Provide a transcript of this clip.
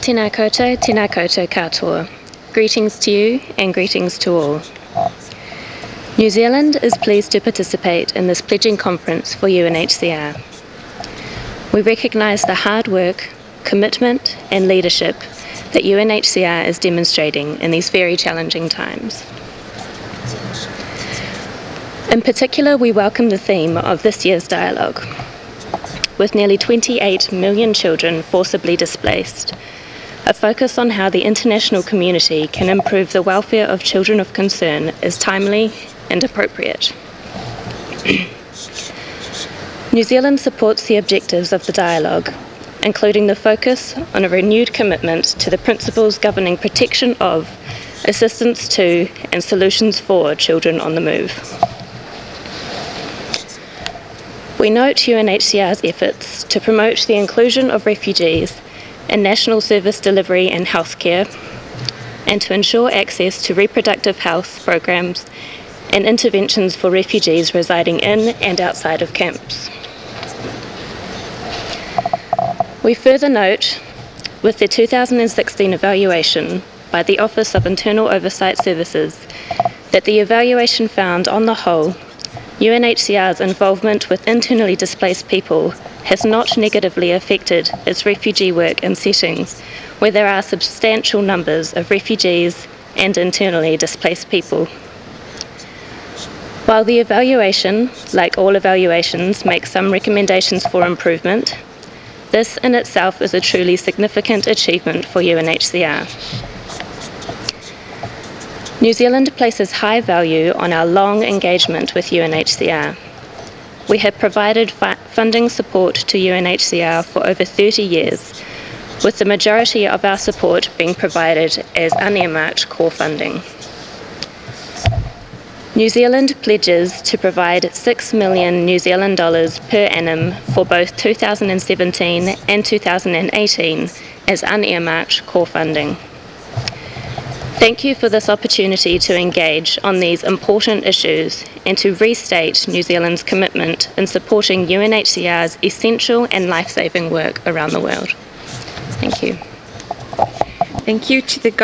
Tēnā koutou, tēnā koutou katoa. Greetings to you and greetings to all. New Zealand is pleased to participate in this pledging conference for UNHCR. We recognise the hard work, commitment and leadership that UNHCR is demonstrating in these very challenging times. In particular, we welcome the theme of this year's dialogue. With nearly 28 million children forcibly displaced, a focus on how the international community can improve the welfare of children of concern is timely and appropriate. New Zealand supports the objectives of the dialogue, including the focus on a renewed commitment to the principles governing protection of, assistance to, and solutions for children on the move. We note UNHCR's efforts to promote the inclusion of refugees in national service delivery and healthcare, and to ensure access to reproductive health programs and interventions for refugees residing in and outside of camps. We further note, with the 2016 evaluation by the Office of Internal Oversight Services, that the evaluation found, on the whole, UNHCR's involvement with internally displaced people has not negatively affected its refugee work in settings where there are substantial numbers of refugees and internally displaced people. While the evaluation, like all evaluations, makes some recommendations for improvement, this in itself is a truly significant achievement for UNHCR. New Zealand places high value on our long engagement with UNHCR. We have provided funding support to UNHCR for over 30 years, with the majority of our support being provided as unearmarked core funding. New Zealand pledges to provide $6 million New Zealand dollars per annum for both 2017 and 2018 as unearmarked core funding. Thank you for this opportunity to engage on these important issues and to restate New Zealand's commitment in supporting UNHCR's essential and life-saving work around the world. Thank you. Thank you to the